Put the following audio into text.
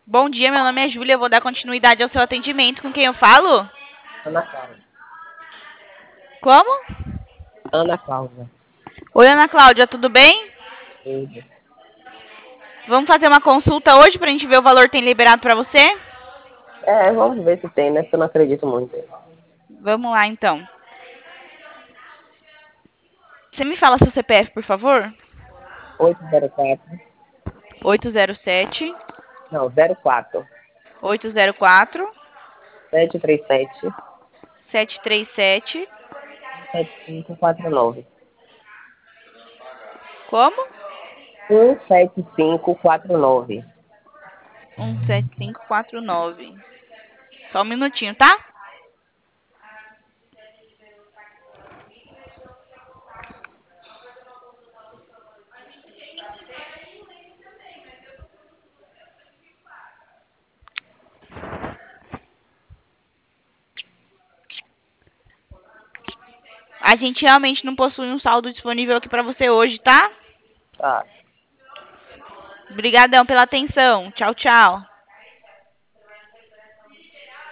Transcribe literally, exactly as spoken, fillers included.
Bom dia, meu nome é Júlia, eu vou dar continuidade ao seu atendimento. Com quem eu falo? Ana Cláudia. Como? Ana Cláudia. Oi, Ana Cláudia, tudo bem? Tudo. Vamos fazer uma consulta hoje pra gente ver o valor que tem liberado pra você? É, vamos ver se tem, né? Porque eu não acredito muito. Vamos lá, então. Você me fala seu C P F, por favor? oito zero quatro. oito zero sete, Não, zero quatro. oito zero quatro, sete três sete. sete três sete. sete cinco quatro nove. Como? um sete cinco quatro nove. um sete cinco quatro nove. Só um minutinho, tá? A gente realmente não possui um saldo disponível aqui pra você hoje, tá? Tá. Obrigadão pela atenção. Tchau, tchau.